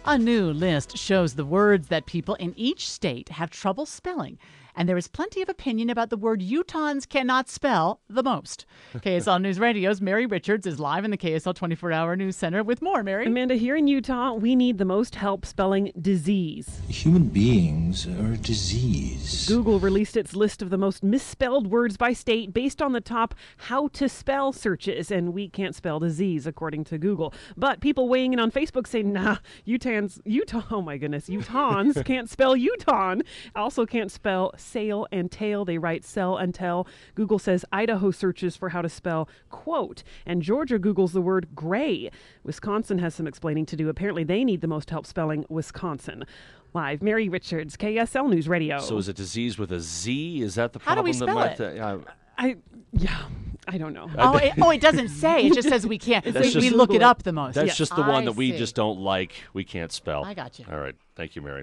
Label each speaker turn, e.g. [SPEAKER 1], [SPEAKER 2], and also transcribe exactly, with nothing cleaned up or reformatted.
[SPEAKER 1] A new list shows the words that people in each state have trouble spelling, and there is plenty of opinion about the word Utahns cannot spell the most. K S L News Radio's Mary Richards is live in the K S L twenty-four hour News Center with more, Mary.
[SPEAKER 2] Amanda, here in Utah, we need the most help spelling disease.
[SPEAKER 3] Human beings are a disease.
[SPEAKER 2] Google released its list of the most misspelled words by state based on the top how to spell searches, and we can't spell disease according to Google. But people weighing in on Facebook say, nah, Utahns, Utah, oh my goodness, Utahns can't spell Utahn. Also can't spell sail and tail. They write sell and tell. Google says Idaho searches for how to spell quote, and Georgia Googles the word gray. Wisconsin has some explaining to do. Apparently they need the most help spelling Wisconsin. Live, Mary Richards, K S L News Radio.
[SPEAKER 4] So is it disease with a Z? Is that the
[SPEAKER 1] How do
[SPEAKER 4] problem?
[SPEAKER 1] we spell
[SPEAKER 4] that
[SPEAKER 1] it?
[SPEAKER 4] might, uh,
[SPEAKER 2] I, yeah, I don't know.
[SPEAKER 1] Oh, it, oh, it doesn't say. It just says we can't.
[SPEAKER 4] That's
[SPEAKER 1] We,
[SPEAKER 4] just-
[SPEAKER 1] we look it up the most.
[SPEAKER 4] That's
[SPEAKER 1] Yes.
[SPEAKER 4] just the one
[SPEAKER 1] I
[SPEAKER 4] that we
[SPEAKER 1] see.
[SPEAKER 4] just don't like. We can't spell.
[SPEAKER 1] I got you.
[SPEAKER 4] All right. Thank you, Mary.